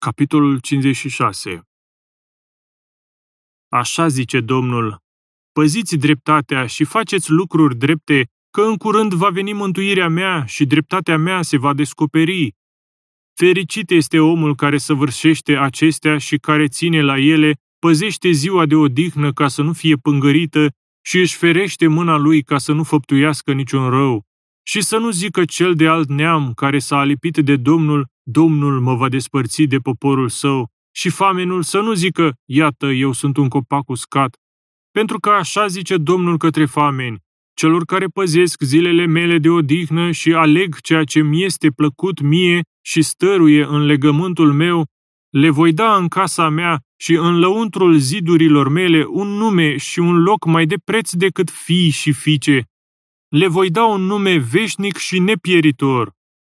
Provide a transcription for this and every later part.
Capitolul 56. Așa zice Domnul: păziți dreptatea și faceți lucruri drepte, că în curând va veni mântuirea mea și dreptatea mea se va descoperi. Fericit este omul care săvârșește acestea și care ține la ele, păzește ziua de odihnă ca să nu fie pângărită și își ferește mâna lui ca să nu făptuiască niciun rău. Și să nu zică cel de alt neam care s-a alipit de Domnul: Domnul mă va despărți de poporul său, și famenul să nu zică: iată, eu sunt un copac uscat. Pentru că așa zice Domnul către fameni: celor care păzesc zilele mele de odihnă și aleg ceea ce mi este plăcut mie și stăruie în legământul meu, le voi da în casa mea și în lăuntrul zidurilor mele un nume și un loc mai de preț decât fii și fiice. Le voi da un nume veșnic și nepieritor.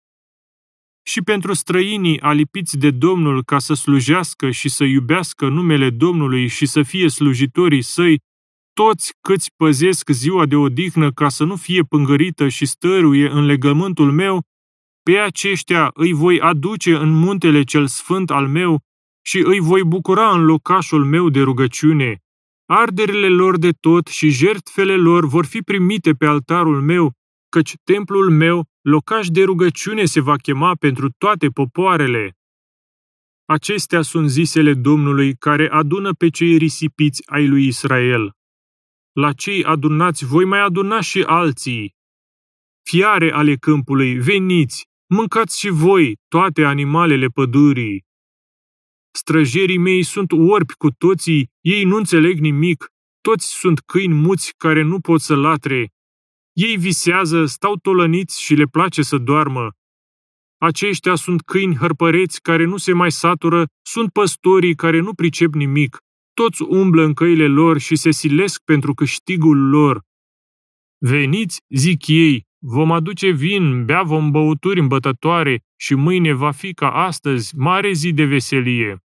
Și pentru străinii alipiți de Domnul ca să slujească și să iubească numele Domnului și să fie slujitorii săi, toți câți păzesc ziua de odihnă ca să nu fie pângărită și stăruie în legământul meu, pe aceștia îi voi aduce în muntele cel sfânt al meu și îi voi bucura în locașul meu de rugăciune. Arderile lor de tot și jertfele lor vor fi primite pe altarul meu, căci templul meu, locaș de rugăciune, se va chema pentru toate popoarele. Acestea sunt zisele Domnului, care adună pe cei risipiți ai lui Israel. La cei adunați voi mai aduna și alții. Fiare ale câmpului, veniți, mâncați și voi toate animalele pădurii. Străjerii mei sunt orbi cu toții, ei nu înțeleg nimic, toți sunt câini muți care nu pot să latre. Ei visează, stau tolăniți și le place să doarmă. Aceștia sunt câini hărpăreți care nu se mai satură, sunt păstorii care nu pricep nimic. Toți umblă în căile lor și se silesc pentru câștigul lor. Veniți, zic ei, vom aduce vin, bea vom băuturi îmbătătoare și mâine va fi ca astăzi, mare zi de veselie.